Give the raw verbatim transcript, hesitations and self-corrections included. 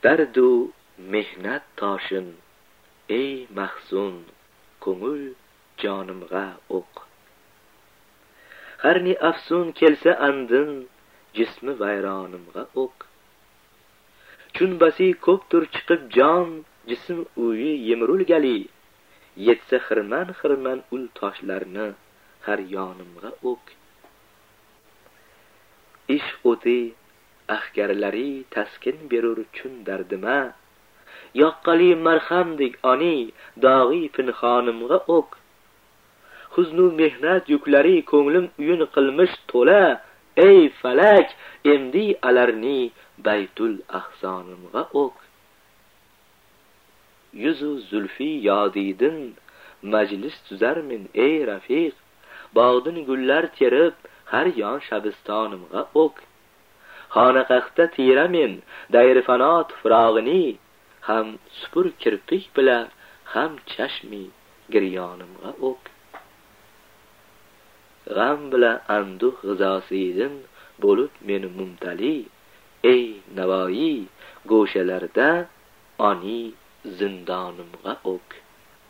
dardu mehnat toshin, ey mahzun ko'ngil jonimga o'q. Harni afsun kelsa andin, jismi vayronimga o'q. Chunbasi ko'ptur chiqib jon, jism uyi yemrulgali, yetsa xirman xirman ul toshlarni har yonimga o'q. Ish o'ti ahgarlari taskin berur chun dardima, yoqqali marhamdek oni dog'i pinxonimga o'q. Huznu mehnat yuklari ko'nglim uyun qilmish to'la, ey falak endi alarni baytul ahsonimga o'q. Yuzu zulfi yodidin majlis tuzarmin ey rafiq, bog'din gullar terib har yon shabistonimga o'q. Xonaqahda tiramin dayrifano tufrog'ini, ham supur kirpik bilan ham chashmi giryonimga o'q. G'am bilan anduh g'izosiydin bo'lib meni mumtali, ey Navoiy go'shalarda oni zindonimga o'q.